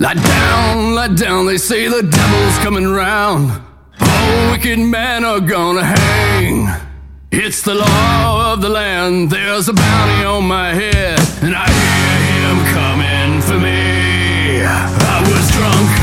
Lie down, they say the devil's coming round. All wicked men are gonna hang. It's the law of the land, there's a bounty on my head, and I hear him coming for me. I was drunk